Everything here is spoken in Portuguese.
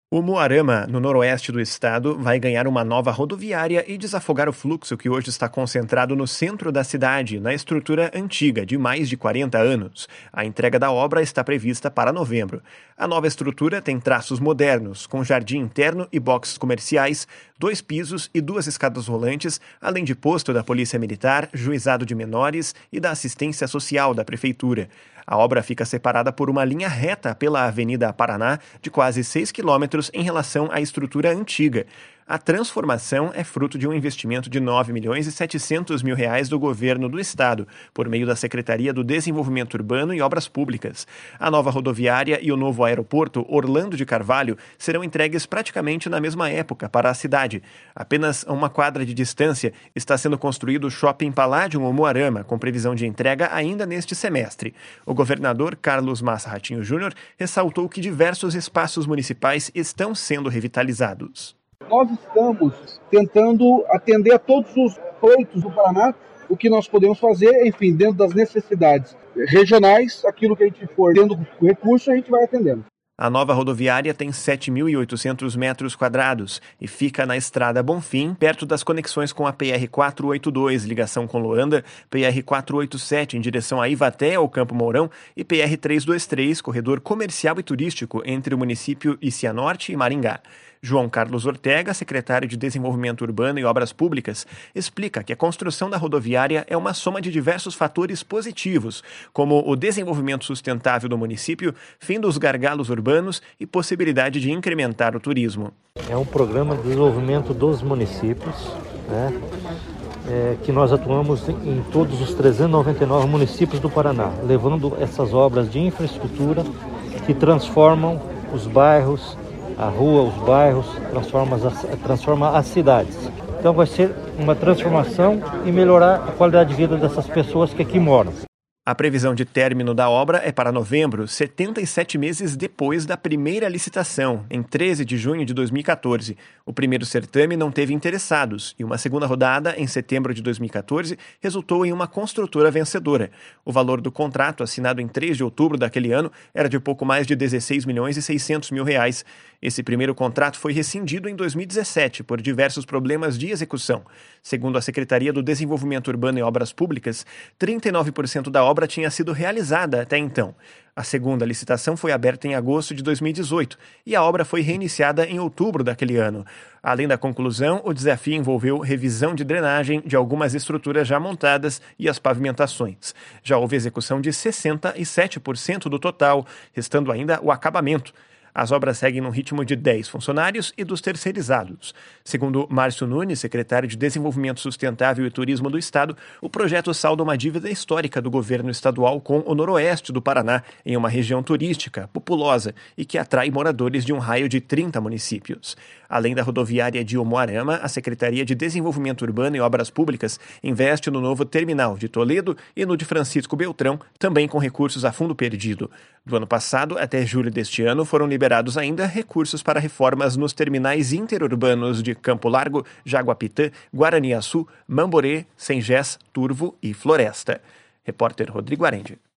O Umuarama, no noroeste do estado, vai ganhar uma nova rodoviária e desafogar o fluxo que hoje está concentrado no centro da cidade, na estrutura antiga de mais de 40 anos. A entrega da obra está prevista para novembro. A nova estrutura tem traços modernos, com jardim interno e boxes comerciais, 2 pisos e 2 escadas rolantes, além de posto da Polícia Militar, juizado de menores e da assistência social da Prefeitura. A obra fica separada por uma linha reta pela Avenida Paraná, de quase 6 quilômetros em relação à estrutura antiga. A transformação é fruto de um investimento de R$ 9.700.000 do governo do estado, por meio da Secretaria do Desenvolvimento Urbano e Obras Públicas. A nova rodoviária e o novo aeroporto Orlando de Carvalho serão entregues praticamente na mesma época para a cidade. Apenas a uma quadra de distância está sendo construído o Shopping Palladium Umuarama, com previsão de entrega ainda neste semestre. O governador Carlos Massa Ratinho Júnior ressaltou que diversos espaços municipais estão sendo revitalizados. Nós estamos tentando atender a todos os pleitos do Paraná, o que nós podemos fazer, enfim, dentro das necessidades regionais, aquilo que a gente for tendo recurso, a gente vai atendendo. A nova rodoviária tem 7.800 metros quadrados e fica na Estrada Bonfim, perto das conexões com a PR-482, ligação com Loanda, PR-487 em direção a Ivaté ao Campo Mourão e PR-323, corredor comercial e turístico entre o município e Cianorte e Maringá. João Carlos Ortega, secretário de Desenvolvimento Urbano e Obras Públicas, explica que a construção da rodoviária é uma soma de diversos fatores positivos, como o desenvolvimento sustentável do município, fim dos gargalos urbanos e possibilidade de incrementar o turismo. É um programa de desenvolvimento dos municípios, que nós atuamos em todos os 399 municípios do Paraná, levando essas obras de infraestrutura que transformam os bairros, a rua, os bairros, transforma as cidades. Então vai ser uma transformação e melhorar a qualidade de vida dessas pessoas que aqui moram. A previsão de término da obra é para novembro, 77 meses depois da primeira licitação, em 13 de junho de 2014. O primeiro certame não teve interessados e uma segunda rodada, em setembro de 2014, resultou em uma construtora vencedora. O valor do contrato, assinado em 3 de outubro daquele ano, era de pouco mais de R$ 16.600.000. Esse primeiro contrato foi rescindido em 2017 por diversos problemas de execução. Segundo a Secretaria do Desenvolvimento Urbano e Obras Públicas, 39% da obra tinha sido realizada até então. A segunda licitação foi aberta em agosto de 2018 e a obra foi reiniciada em outubro daquele ano. Além da conclusão, o desafio envolveu revisão de drenagem de algumas estruturas já montadas e as pavimentações. Já houve execução de 67% do total, restando ainda o acabamento. As obras seguem no ritmo de 10 funcionários e dos terceirizados. Segundo Márcio Nunes, secretário de Desenvolvimento Sustentável e Turismo do Estado, o projeto salda uma dívida histórica do governo estadual com o noroeste do Paraná, em uma região turística, populosa e que atrai moradores de um raio de 30 municípios. Além da rodoviária de Umuarama, a Secretaria de Desenvolvimento Urbano e Obras Públicas investe no novo terminal de Toledo e no de Francisco Beltrão, também com recursos a fundo perdido. Do ano passado até julho deste ano foram liberados ainda recursos para reformas nos terminais interurbanos de Campo Largo, Jaguapitã, Guaraniaçu, Mamborê, Sengés, Turvo e Floresta. Repórter Rodrigo Arendi.